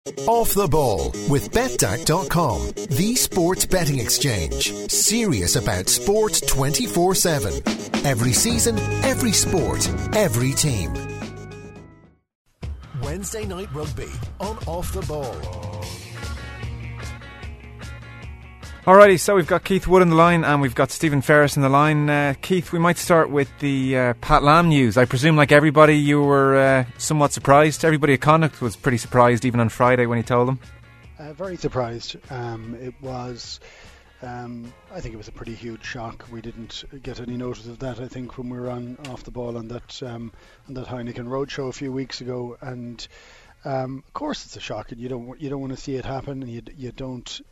Off the Ball with betdaq.com, the sports betting exchange. Serious about sport 24/7. Every season, every sport, every team. Wednesday Night Rugby on Off the Ball. Alrighty, so we've got Keith Wood on the line and we've got Stephen Ferris on the line. Keith, we might start with the Pat Lam news. I presume, like everybody, you were somewhat surprised. Everybody at Connacht was pretty surprised, even on Friday when he told them. Very surprised. It was, I think it was a pretty huge shock. We didn't get any notice of that, I think, when we were on Off the Ball on that Heineken Roadshow a few weeks ago. And of course, it's a shock, and you don't want to see it happen, and you don't.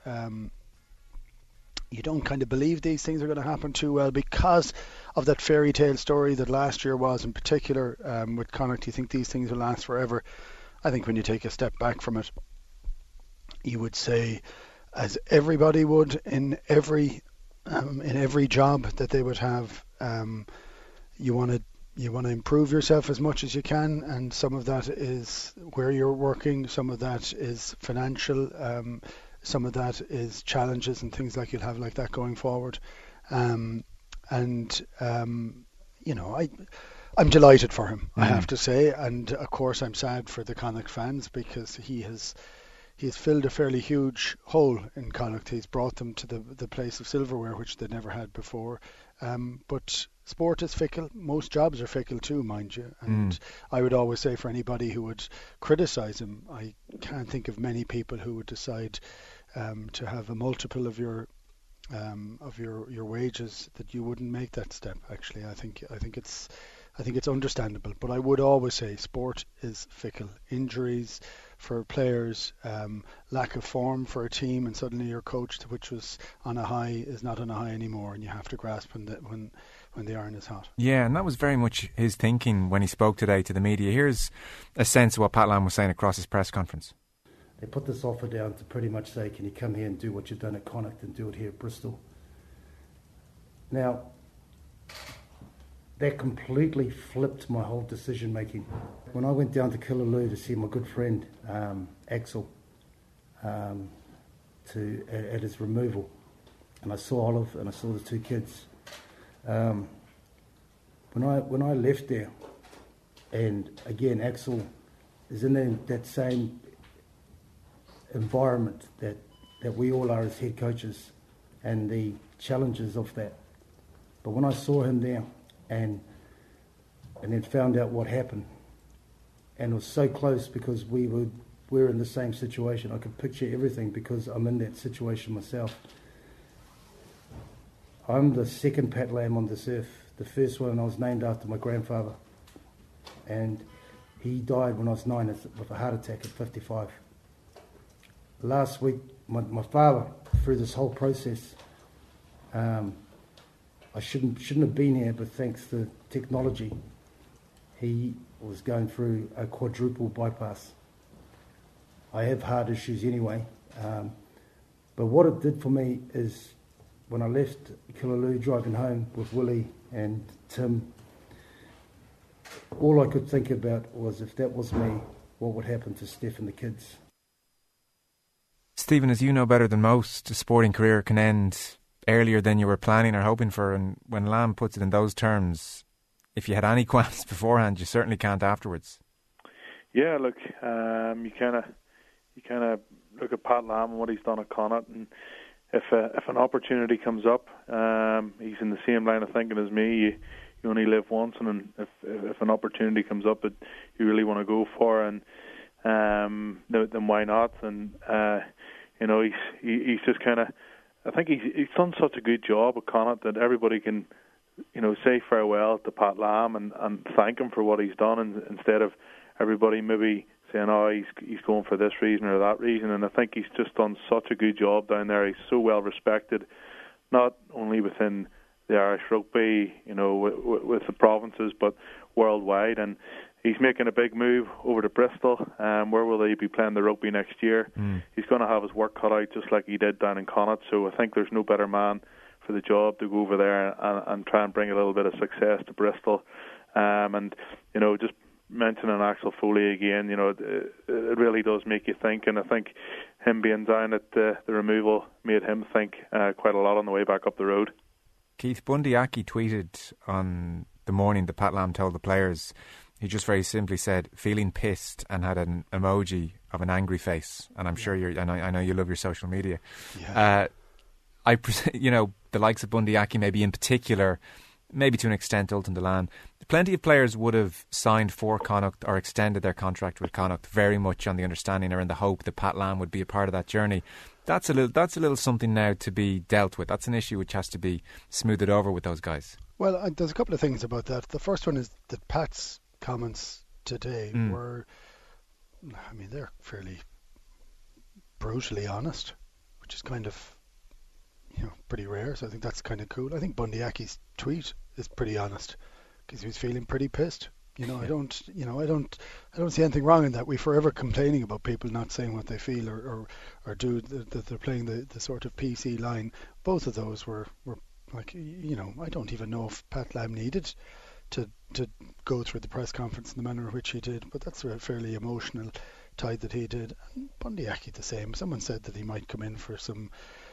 You don't kind of believe these things are going to happen too well because of that fairy tale story that last year was, in particular, with Connacht. You think these things will last forever. I think when you take a step back from it, you would say, as everybody would in every job that they would have, you want to improve yourself as much as you can, and some of that is where you're working, some of that is financial. Some of that is challenges and things like you'll have like that going forward. I'm delighted for him, I have to say. And of course, I'm sad for the Connacht fans because he has filled a fairly huge hole in Connacht. He's brought them to the place of silverware, which they never had before. But sport is fickle. Most jobs are fickle too, mind you. And I would always say, for anybody who would criticise him, I can't think of many people who would decide to have a multiple of your wages that you wouldn't make that step. Actually, I think it's understandable. But I would always say sport is fickle. Injuries for players, lack of form for a team, and suddenly your coach, which was on a high, is not on a high anymore, and you have to grasp when the iron is hot. Yeah, and that was very much his thinking when he spoke today to the media. Here's a sense of what Pat Lam was saying across his press conference. They put this offer down to pretty much say, can you come here and do what you've done at Connacht and do it here at Bristol? Now, that completely flipped my whole decision making. When I went down to Killaloe to see my good friend Axel at his removal, and I saw Olive and I saw the two kids. When I left there, and again Axel is in that same environment that we all are as head coaches, and the challenges of that. But when I saw him there, and then found out what happened, and it was so close because we're in the same situation. I could picture everything because I'm in that situation myself. I'm the second Pat Lam on this earth. The first one I was named after my grandfather, and he died when I was 9 with a heart attack at 55. Last week, my father, through this whole process, I shouldn't have been here, but thanks to technology, he was going through a quadruple bypass. I have heart issues anyway, but what it did for me is when I left Killaloe driving home with Willie and Tim, all I could think about was if that was me, what would happen to Steph and the kids. Stephen, as you know better than most, a sporting career can end earlier than you were planning or hoping for, and when Lam puts it in those terms, if you had any qualms beforehand, you certainly can't afterwards. Yeah, look, you kind of look at Pat Lam and what he's done at Connacht, and if an opportunity comes up, he's in the same line of thinking as me. You only live once, and if an opportunity comes up that you really want to go for, and then why not? And he's just kind of, I think he's done such a good job at Connacht that everybody can, say farewell to Pat Lam and thank him for what he's done, and instead of everybody maybe saying, oh, he's going for this reason or that reason. And I think he's just done such a good job down there. He's so well respected, not only within the Irish rugby, with the provinces, but worldwide. And he's making a big move over to Bristol. Where will they be playing the rugby next year? He's going to have his work cut out just like he did down in Connacht. So I think there's no better man for the job to go over there and try and bring a little bit of success to Bristol. And just mentioning Axel Foley again, it really does make you think, and I think him being down at the removal made him think quite a lot on the way back up the road. Keith, Bundee Aki tweeted on the morning that Pat Lam told the players, he just very simply said, feeling pissed, and had an emoji of an angry face. And I'm sure I know you love your social media. Yeah. The likes of Bundee Aki, maybe in particular, maybe to an extent Ultan Dillane, plenty of players would have signed for Connacht or extended their contract with Connacht very much on the understanding or in the hope that Pat Lam would be a part of that journey. That's a little something now to be dealt with. That's an issue which has to be smoothed over with those guys. Well, there's a couple of things about that. The first one is that Pat's comments today were, they're fairly brutally honest, which is kind of, pretty rare. So I think that's kind of cool. I think Bundee Aki's tweet is pretty honest because he was feeling pretty pissed. I don't see anything wrong in that. We're forever complaining about people not saying what they feel or do that they're playing the sort of PC line. Both of those were like, I don't even know if Pat Lam needed to go through the press conference in the manner in which he did, but that's a fairly emotional tide that he did. And Bundee Aki the same. Someone said that he might come in for some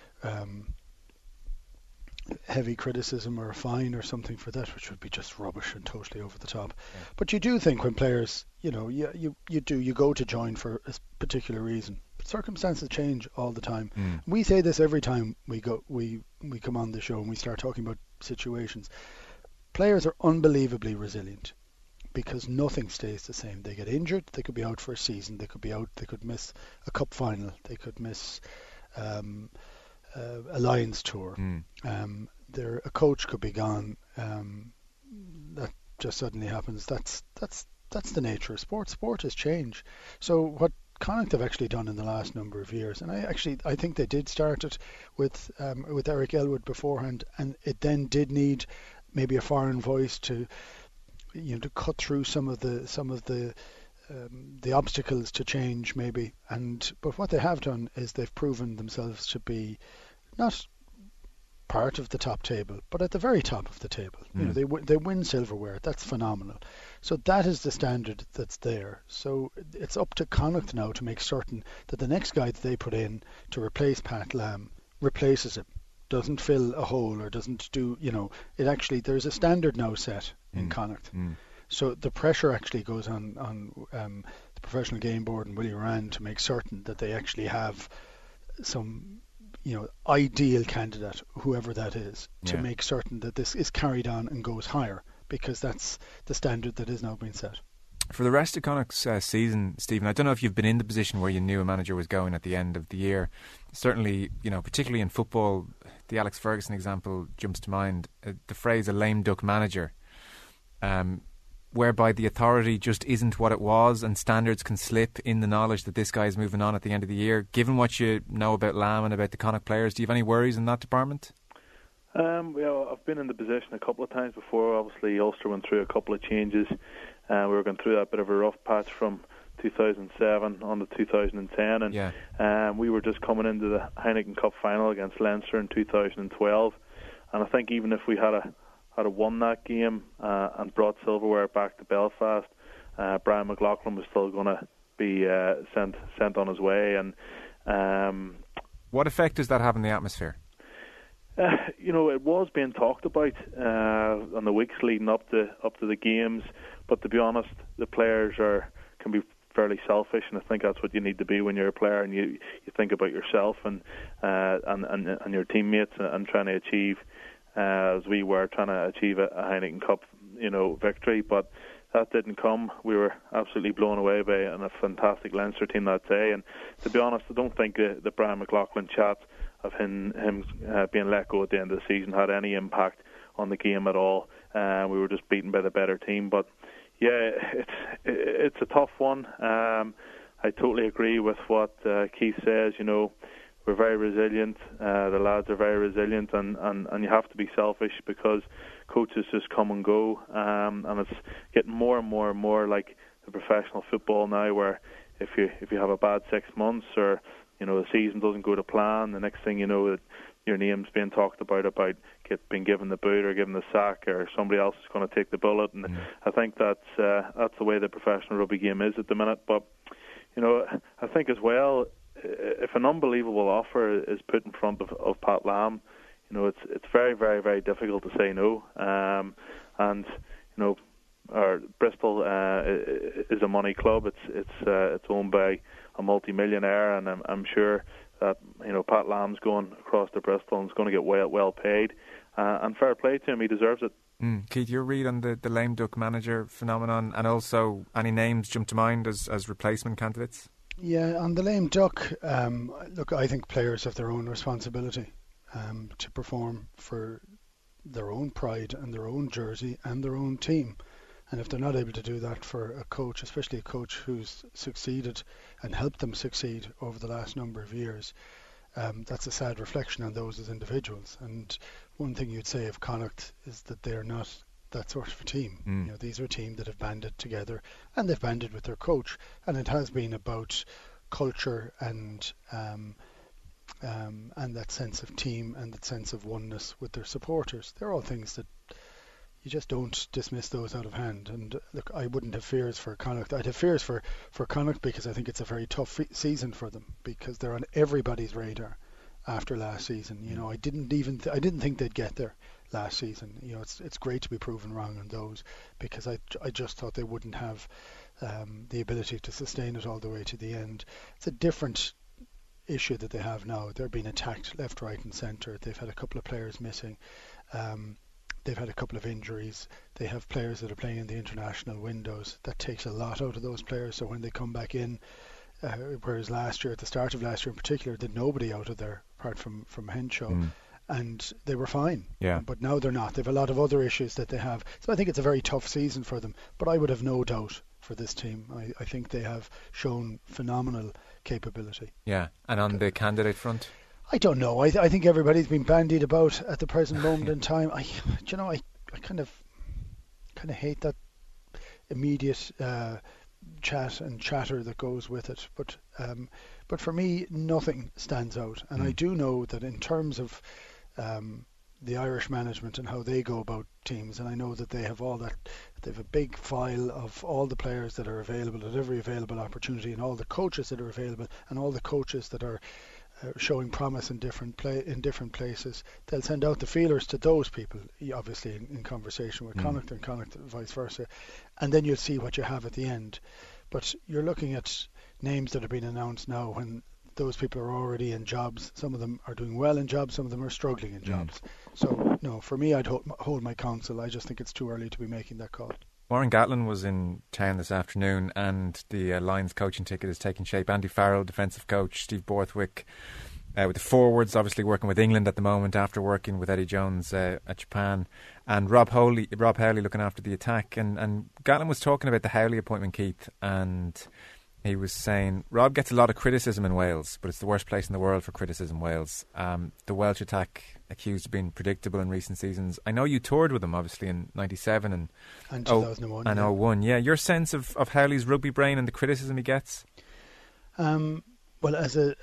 heavy criticism or a fine or something for that, which would be just rubbish and totally over the top. Yeah. But you do think when players, you go to join for a particular reason. But circumstances change all the time. We say this every time we come on the show and we start talking about situations. Players are unbelievably resilient because nothing stays the same. They get injured, they could be out for a season, they could miss a cup final, they could miss a Lions tour. A coach could be gone. That just suddenly happens. That's the nature of sport. Sport has changed. So what Connacht have actually done in the last number of years, and I think they did start it with Eric Elwood beforehand, and it then did need maybe a foreign voice to cut through some of the obstacles to change maybe. But what they have done is they've proven themselves to be not part of the top table, but at the very top of the table. They win silverware. That's phenomenal. So that is the standard that's there. So it's up to Connacht now to make certain that the next guy that they put in to replace Pat Lam replaces him, doesn't fill a hole or doesn't do, it actually, there's a standard now set in Connacht. So the pressure actually goes on the Professional Game Board and Willie Rand to make certain that they actually have some ideal candidate, whoever that is, to make certain that this is carried on and goes higher, because that's the standard that is now being set. For the rest of Connacht's season, Stephen, I don't know if you've been in the position where you knew a manager was going at the end of the year. Certainly, particularly in football, the Alex Ferguson example jumps to mind. The phrase "a lame duck manager," whereby the authority just isn't what it was, and standards can slip in the knowledge that this guy is moving on at the end of the year. Given what you know about Lam and about the Connacht players, do you have any worries in that department? I've been in the position a couple of times before. Obviously, Ulster went through a couple of changes. We were going through that bit of a rough patch from 2007 on to 2010, and we were just coming into the Heineken Cup final against Leinster in 2012. And I think even if we had won that game and brought silverware back to Belfast, Brian McLaughlin was still going to be sent on his way. And what effect does that have on the atmosphere? It was being talked about on the weeks leading up to the games, but to be honest, the players can be fairly selfish, and I think that's what you need to be when you're a player, and you think about yourself and your teammates and trying to achieve, as we were trying to achieve a Heineken Cup, victory. But that didn't come. We were absolutely blown away by a fantastic Leinster team that day. And to be honest, I don't think the Brian McLaughlin chat of him being let go at the end of the season had any impact on the game at all. We were just beaten by the better team. But yeah, it's a tough one. I totally agree with what Keith says. We're very resilient. The lads are very resilient, and you have to be selfish because coaches just come and go, and it's getting more and more and more like the professional football now, where if you have a bad 6 months or the season doesn't go to plan, the next thing you know, your name's being talked about being given the boot or given the sack, or somebody else is going to take the bullet. And I think that's the way the professional rugby game is at the minute. But I think as well, if an unbelievable offer is put in front of Pat Lam, it's very, very, very difficult to say no. Bristol is a money club. It's owned by a multi-millionaire, and I'm sure that Pat Lam's going across to Bristol and is going to get well paid. And fair play to him, he deserves it. Keith, your read on the lame duck manager phenomenon, and also any names jump to mind as replacement candidates? Yeah, on the lame duck, look, I think players have their own responsibility to perform for their own pride and their own jersey and their own team. And if they're not able to do that for a coach, especially a coach who's succeeded and helped them succeed over the last number of years, that's a sad reflection on those as individuals. And one thing you'd say of Connacht is that they're not that sort of a team. These are a team that have banded together, and they've banded with their coach, and it has been about culture and that sense of team and that sense of oneness with their supporters. They're all things that you just don't dismiss those out of hand. And look, I wouldn't have fears for Connacht. I'd have fears for Connacht because I think it's a very tough season for them, because they're on everybody's radar after last season. I didn't think they'd get there last season. It's great to be proven wrong on those, because I just thought they wouldn't have the ability to sustain it all the way to the end. It's a different issue that they have now. They're being attacked left, right and centre. They've had a couple of players missing. They've had a couple of injuries. They have players that are playing in the international windows. That takes a lot out of those players. So when they come back in, whereas last year, at the start of last year in particular, did nobody out of there apart from Henshaw, and they were fine. Yeah. But now they're not. They have a lot of other issues that they have. So I think it's a very tough season for them. But I would have no doubt for this team. I think they have shown phenomenal capability. Yeah. And on the candidate front? I don't know. I think everybody's been bandied about at the present moment in time. I kind of hate that immediate chat and chatter that goes with it. But for me, nothing stands out. And I do know that in terms of the Irish management and how they go about teams, and I know that they have all that. They have a big file of all the players that are available at every available opportunity, and all the coaches that are available, and all the coaches that are showing promise in different places. They'll send out the feelers to those people, obviously in conversation with Connacht, and Connacht vice versa, and then you'll see what you have at the end. But you're looking at names that have been announced now when those people are already in jobs. Some of them are doing well in jobs, some of them are struggling in jobs. So no, for me, I'd hold my counsel. I just think it's too early to be making that call. Warren Gatland was in town this afternoon, and the Lions coaching ticket is taking shape. Andy Farrell, defensive coach, Steve Borthwick with the forwards, obviously working with England at the moment after working with Eddie Jones at Japan, and Rob Howley looking after the attack. And Gatland was talking about the Howley appointment, Keith, and he was saying Rob gets a lot of criticism in Wales, but it's the worst place in the world for criticism, Wales. The Welsh attack accused of being predictable in recent seasons. I know you toured with him, obviously, in 97 and 2001. And 01. Yeah, your sense of Howley's rugby brain and the criticism he gets? Well, as a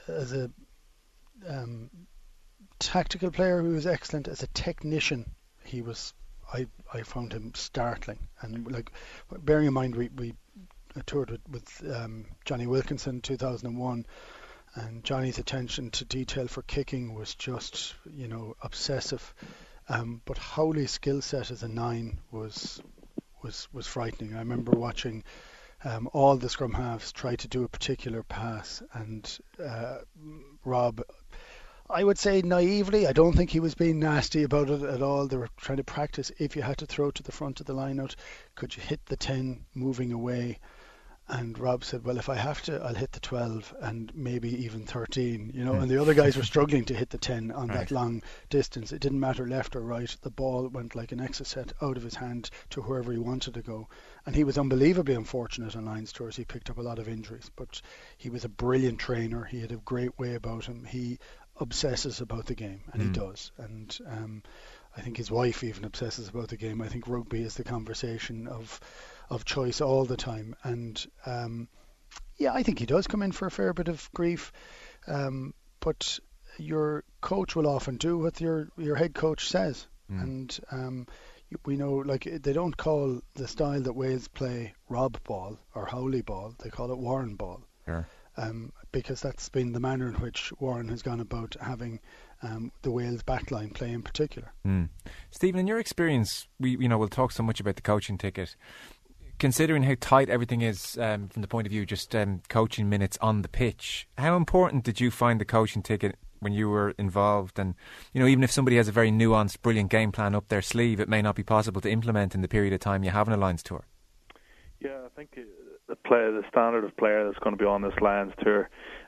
tactical player, he was excellent. As a technician, he was. I found him startling. And bearing in mind, we toured with Johnny Wilkinson in 2001, and Johnny's attention to detail for kicking was just, obsessive. But Howley's skill set as a 9 was frightening. I remember watching all the scrum halves try to do a particular pass, and Rob, I would say naively, I don't think he was being nasty about it at all. They were trying to practice, if you had to throw to the front of the line out, could you hit the 10 moving away? And Rob said, well, if I have to, I'll hit the 12 and maybe even 13, and the other guys were struggling to hit the 10 on that long distance. It didn't matter left or right. The ball went like an exocet out of his hand to wherever he wanted to go. And he was unbelievably unfortunate on Lions tours. He picked up a lot of injuries, but he was a brilliant trainer. He had a great way about him. He obsesses about the game, and he does. And I think his wife even obsesses about the game. I think rugby is the conversation of choice all the time. And I think he does come in for a fair bit of grief. But your coach will often do what your head coach says. And we know, like, they don't call the style that Wales play Rob ball or Howley ball, they call it Warren ball. Sure. Because that's been the manner in which Warren has gone about having the Wales backline play in particular. Stephen, in your experience, we'll talk so much about the coaching ticket. Considering how tight everything is from the point of view just coaching minutes on the pitch, how important did you find the coaching ticket when you were involved? And even if somebody has a very nuanced, brilliant game plan up their sleeve, it may not be possible to implement in the period of time you have an Alliance tour. Yeah, I think the standard of player that's going to be on this Lions tour,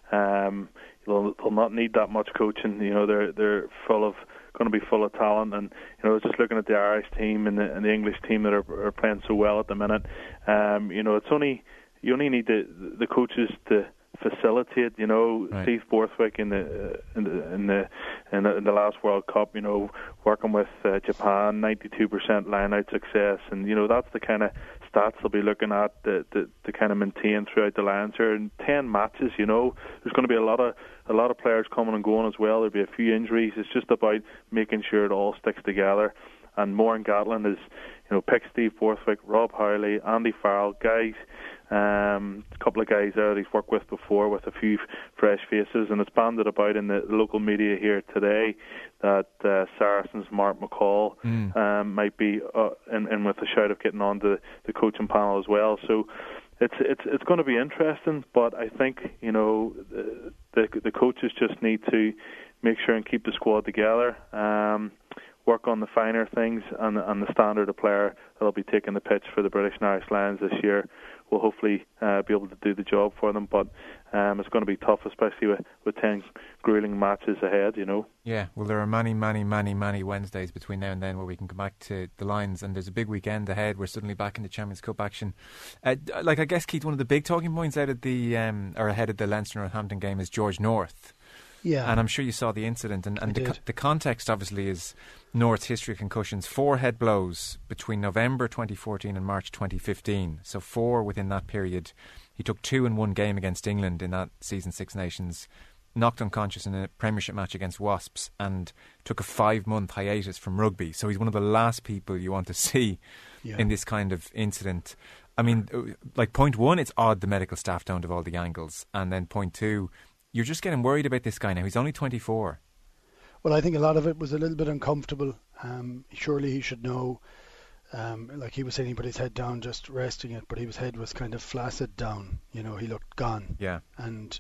they'll not need that much coaching. They're going to be full of talent, and just looking at the Irish team and the English team that are playing so well at the minute, it's only you only need the coaches to facilitate. Right. Steve Borthwick in the last World Cup, working with Japan, 92% line-out success, and that's the kind of stats they'll be looking at to kind of maintain throughout the Lions here. In 10 matches, there's going to be a lot of players coming and going as well. There'll be a few injuries. It's just about making sure it all sticks together. And Moran Gatland is, pick Steve Borthwick, Rob Howley, Andy Farrell, guys. A couple of guys there that he's worked with before, with a few fresh faces, and it's banded about in the local media here today that Saracens' Mark McCall might be in with a shout of getting on the coaching panel as well. So it's going to be interesting, but I think the coaches just need to make sure and keep the squad together. Work on the finer things, and the standard of player that'll be taking the pitch for the British and Irish Lions this year will hopefully be able to do the job for them. But it's going to be tough, especially with 10 grueling matches ahead, Yeah, well, there are many Wednesdays between now and then where we can come back to the Lions, and there's a big weekend ahead. We're suddenly back in the Champions Cup action. I guess, Keith, one of the big talking points out of the or ahead of the Leinster-Northampton game is George North. Yeah. And I'm sure you saw the incident, and the context obviously is North's history of concussions. 4 head blows between November 2014 and March 2015. So 4 within that period. He took 2 in one game against England in that season Six Nations, knocked unconscious in a Premiership match against Wasps, and took a 5-month hiatus from rugby. So he's one of the last people you want to see in this kind of incident. I mean, point 1, it's odd the medical staff don't have all the angles. And then point 2, you're just getting worried about this guy now. He's only 24. Well, I think a lot of it was a little bit uncomfortable. Surely he should know. Like he was saying, he put his head down just resting it, but his head was kind of flaccid down. He looked gone. Yeah. And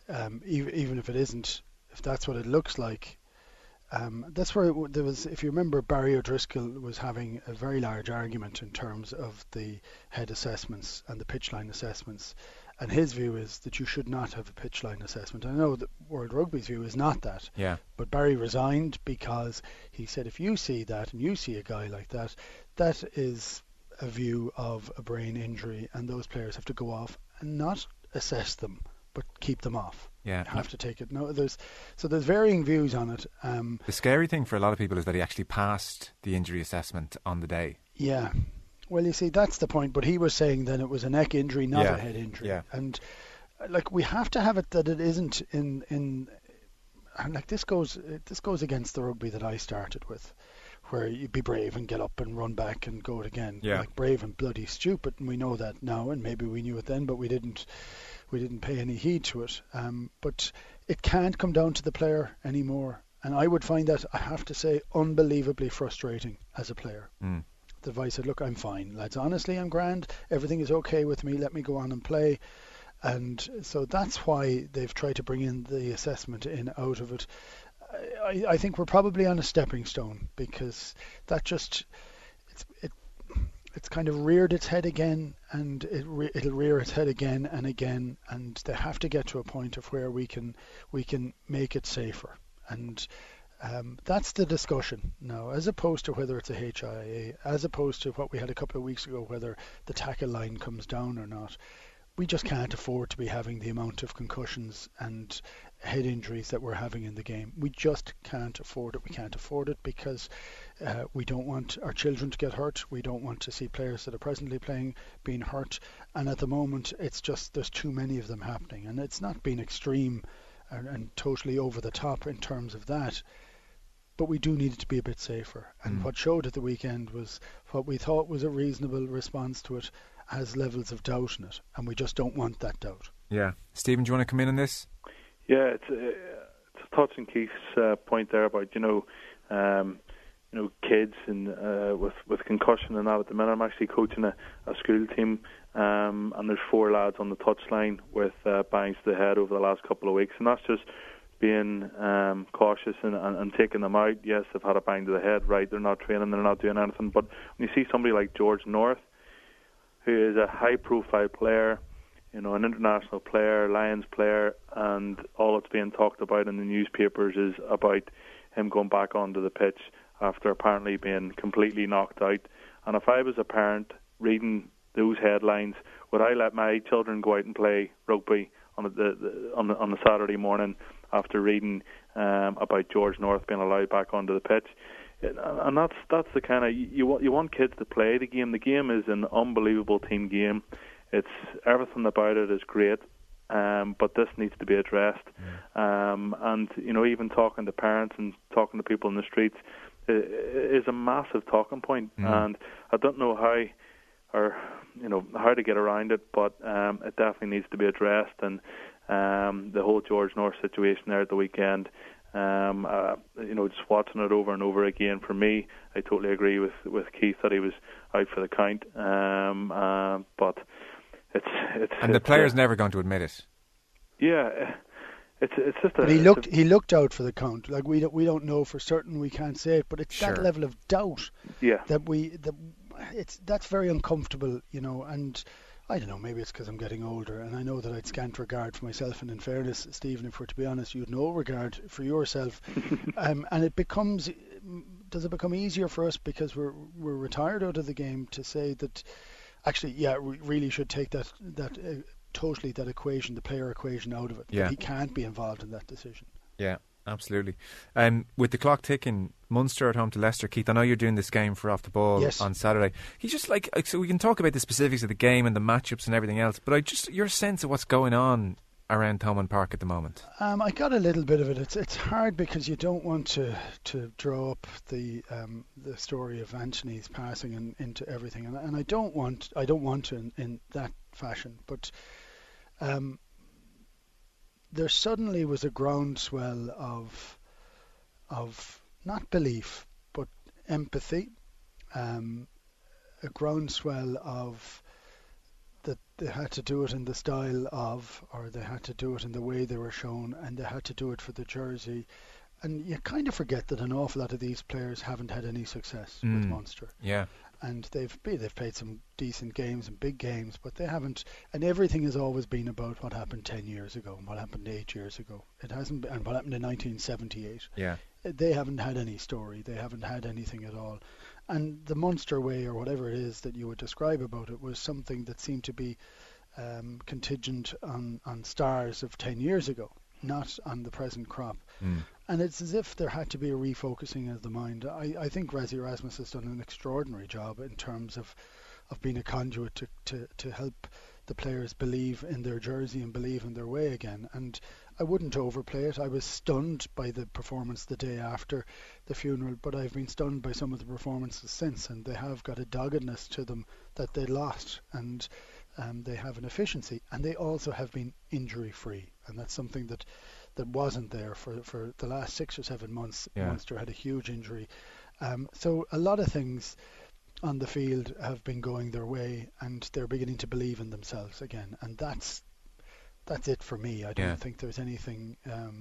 even if it isn't, if that's what it looks like, that's where there was, if you remember, Barry O'Driscoll was having a very large argument in terms of the head assessments and the pitch line assessments. And his view is that you should not have a pitch line assessment. I know that World Rugby's view is not that. Yeah. But Barry resigned because he said if you see that and you see a guy like that, that is a view of a brain injury, and those players have to go off and not assess them, but keep them off. Yeah. You have to take it. No, there's varying views on it. The scary thing for a lot of people is that he actually passed the injury assessment on the day. Yeah. Well, you see, that's the point. But he was saying then it was a neck injury, not a head injury. Yeah. And we have to have it that it isn't in and this goes against the rugby that I started with, where you be brave and get up and run back and go it again. Yeah. Like brave and bloody stupid, and we know that now, and maybe we knew it then, but we didn't pay any heed to it. But it can't come down to the player anymore, and I would find that, I have to say, unbelievably frustrating as a player. The advice said, look, I'm fine, lads, honestly, I'm grand, everything is okay with me, let me go on and play. And so that's why they've tried to bring in the assessment in out of it. I think we're probably on a stepping stone, because that just it's kind of reared its head again, and it'll rear its head again and again, and they have to get to a point of where we can make it safer. And that's the discussion now, as opposed to whether it's a HIA, as opposed to what we had a couple of weeks ago, whether the tackle line comes down or not. We just can't afford to be having the amount of concussions and head injuries that we're having in the game. We just can't afford it. We can't afford it because we don't want our children to get hurt. We don't want to see players that are presently playing being hurt. And at the moment, it's just there's too many of them happening. And it's not been extreme and totally over the top in terms of that. But we do need it to be a bit safer. And what showed at the weekend was what we thought was a reasonable response to it has levels of doubt in it, and we just don't want that doubt. Yeah. Stephen, do you want to come in on this? Yeah, it's touching Keith's point there about kids and with concussion and that. At the minute, I'm actually coaching a school team, and there's 4 lads on the touchline with bangs to the head over the last couple of weeks, and that's just being cautious and taking them out. Yes, they've had a bang to the head, right, they're not training, they're not doing anything, but when you see somebody like George North, who is a high-profile player, an international player, Lions player, and all that's being talked about in the newspapers is about him going back onto the pitch after apparently being completely knocked out. And if I was a parent reading those headlines, would I let my children go out and play rugby on the Saturday morning after reading about George North being allowed back onto the pitch? And that's the kind of you want kids to play the game. The game is an unbelievable team game. It's everything about it is great, but this needs to be addressed. And even talking to parents and talking to people in the streets is a massive talking point. And I don't know how to get around it, but it definitely needs to be addressed. And the whole George North situation there at the weekend, just watching it over and over again, for me, I totally agree with Keith that he was out for the count. But and the player's never going to admit it. Yeah, it's just. But he looked out for the count. Like we don't know for certain. We can't say it, but it's that level of doubt. Yeah. That's very uncomfortable, and I don't know, maybe it's because I'm getting older, and I know that I'd scant regard for myself, and in fairness, Stephen, if we're to be honest, you'd no regard for yourself. And does it become easier for us because we're retired out of the game to say that actually, we really should take that equation, the player equation, out of it. Yeah. That he can't be involved in that decision. Yeah, absolutely. With the clock ticking, Munster at home to Leicester, Keith, I know you're doing this game for Off the Ball on Saturday. You just so we can talk about the specifics of the game and the matchups and everything else, but your sense of what's going on around Thomond Park at the moment. I got a little bit of it. It's hard because you don't want to draw up the story of Anthony's passing into everything, and I don't want to in that fashion. But there suddenly was a groundswell of not belief but empathy, a groundswell of that they had to do it in the style of, or they had to do it in the way they were shown, and they had to do it for the jersey. And you kind of forget that an awful lot of these players haven't had any success with Munster. Yeah. And they've played some decent games and big games, but they haven't. And everything has always been about what happened 10 years ago and what happened 8 years ago. It hasn't been, and what happened in 1978. Yeah. They haven't had any story. They haven't had anything at all. And the Munster way, or whatever it is that you would describe about it, was something that seemed to be contingent on stars of 10 years ago, not on the present crop. And it's as if there had to be a refocusing of the mind. I think Rassie Erasmus has done an extraordinary job in terms of being a conduit to help the players believe in their jersey and believe in their way again. And I wouldn't overplay it. I was stunned by the performance the day after the funeral, but I've been stunned by some of the performances since, and they have got a doggedness to them that they lost, and they have an efficiency, and they also have been injury-free, and that's something that wasn't there for the last 6 or 7 months. Yeah. Munster had a huge injury. So a lot of things on the field have been going their way, and they're beginning to believe in themselves again, and that's it for me. I don't think there's anything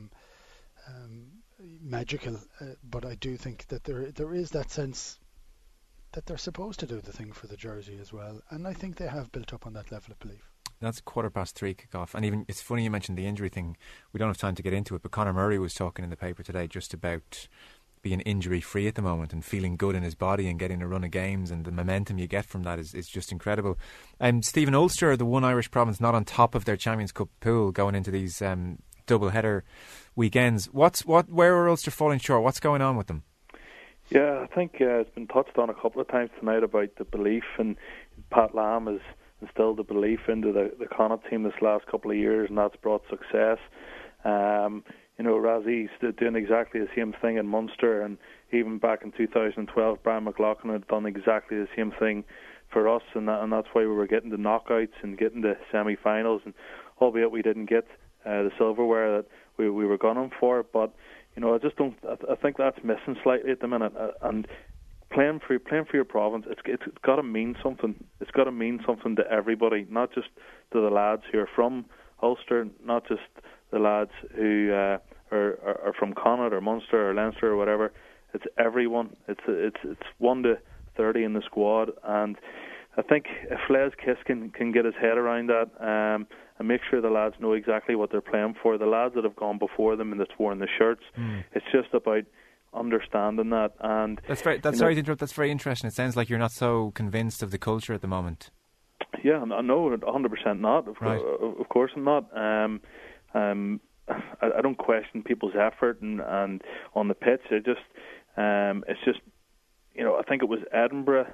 magical, but I do think that there is that sense that they're supposed to do the thing for the jersey as well, and I think they have built up on that level of belief. That's 3:15 kickoff, and even it's funny you mentioned the injury thing. We don't have time to get into it, but Conor Murray was talking in the paper today just about being injury-free at the moment and feeling good in his body and getting a run of games, and the momentum you get from that is just incredible. Stephen, Ulster, the one Irish province not on top of their Champions Cup pool going into these double-header weekends. Where are Ulster falling short? What's going on with them? Yeah, I think it's been touched on a couple of times tonight about the belief, and Pat Lam has instilled the belief into the Connacht team this last couple of years, and that's brought success. Razzie's doing exactly the same thing in Munster, and even back in 2012, Brian McLaughlin had done exactly the same thing for us, and that's why we were getting the knockouts and getting the semi-finals, and albeit we didn't get the silverware that we were gunning for, but I just don't. I think that's missing slightly at the minute, and playing for your province, it's got to mean something. It's got to mean something to everybody, not just to the lads who are from Ulster, not just the lads who are from Connacht or Munster or Leinster or whatever. It's everyone. It's 1 to 30 in the squad, and I think if Les Kiss can get his head around that and make sure the lads know exactly what they're playing for, the lads that have gone before them and that's worn the shirts, it's just about understanding that. And sorry to interrupt. That's very interesting. It sounds like you're not so convinced of the culture at the moment. Yeah, no, 100% not. Of course I'm not. I don't question people's effort and on the pitch. It's just. I think it was Edinburgh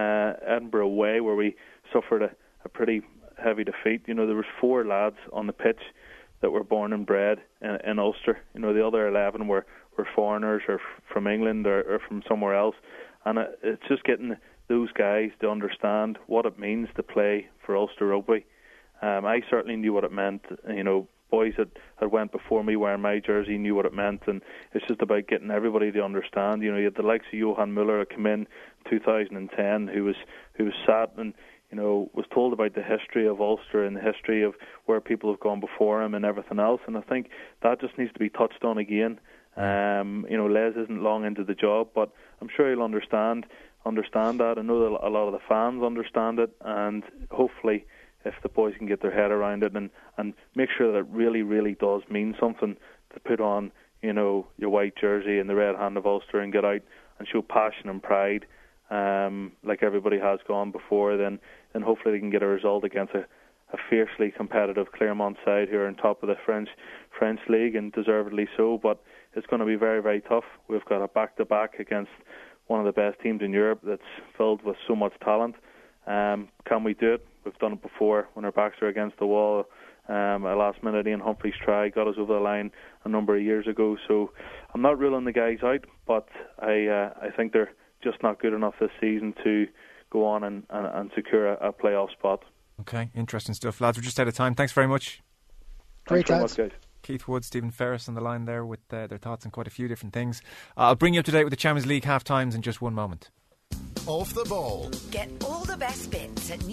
away where we suffered a pretty heavy defeat. There was 4 lads on the pitch that were born and bred in Ulster. The other 11 were foreigners or from England or from somewhere else. And it's just getting those guys to understand what it means to play for Ulster Rugby. I certainly knew what it meant. Boys that had went before me wearing my jersey knew what it meant, and it's just about getting everybody to understand. You had the likes of Johan Muller that came in 2010, who was sat and was told about the history of Ulster and the history of where people have gone before him and everything else. And I think that just needs to be touched on again. Les isn't long into the job, but I'm sure he'll understand that. I know that a lot of the fans understand it, and hopefully, if the boys can get their head around it and make sure that it really, really does mean something to put on, your white jersey and the red hand of Ulster and get out and show passion and pride, like everybody has gone before, then hopefully they can get a result against a fiercely competitive Clermont side who are on top of the French league, and deservedly so. But it's going to be very, very tough. We've got a back-to-back against one of the best teams in Europe that's filled with so much talent. Can we do it? We've done it before when our backs are against the wall. A last-minute Ian Humphreys try got us over the line a number of years ago. So I'm not ruling the guys out, but I think they're just not good enough this season to go on and secure a playoff spot. Okay, interesting stuff. Lads, we're just out of time. Thanks very much. Great, Thanks very much, guys. Keith Wood, Stephen Ferris on the line there with their thoughts on quite a few different things. I'll bring you up to date with the Champions League half-times in just one moment. Off the Ball. Get all the best bits at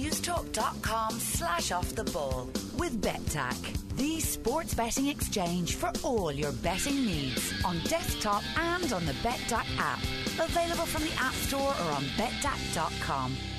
newstalk.com/offtheball with BetTac, the sports betting exchange for all your betting needs on desktop and on the BetTac app. Available from the App Store or on BetTac.com.